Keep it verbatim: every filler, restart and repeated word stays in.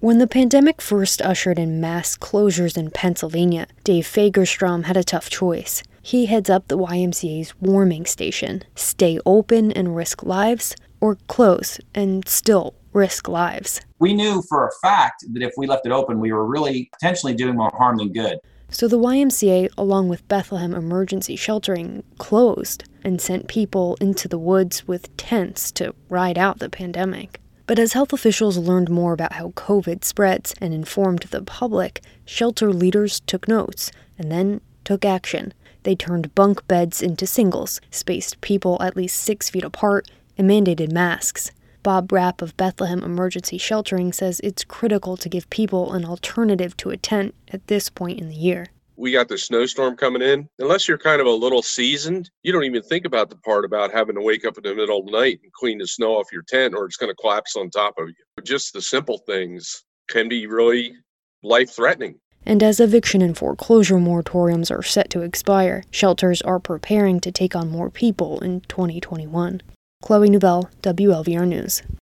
When the pandemic first ushered in mass closures in Pennsylvania, Dave Fagerstrom had a tough choice. He heads up the Y M C A's warming station. Stay open and risk lives, or close and still risk lives. We knew for a fact that if we left it open, we were really potentially doing more harm than good. So the Y M C A, along with Bethlehem Emergency Sheltering, closed and sent people into the woods with tents to ride out the pandemic. But as health officials learned more about how COVID spreads and informed the public, shelter leaders took notes and then took action. They turned bunk beds into singles, spaced people at least six feet apart, and mandated masks. Bob Rapp of Bethlehem Emergency Sheltering says it's critical to give people an alternative to a tent at this point in the year. We got the snowstorm coming in. Unless you're kind of a little seasoned, you don't even think about the part about having to wake up in the middle of the night and clean the snow off your tent or it's going to collapse on top of you. Just the simple things can be really life-threatening. And as eviction and foreclosure moratoriums are set to expire, shelters are preparing to take on more people in twenty twenty-one. Chloe Novell, W L V R News.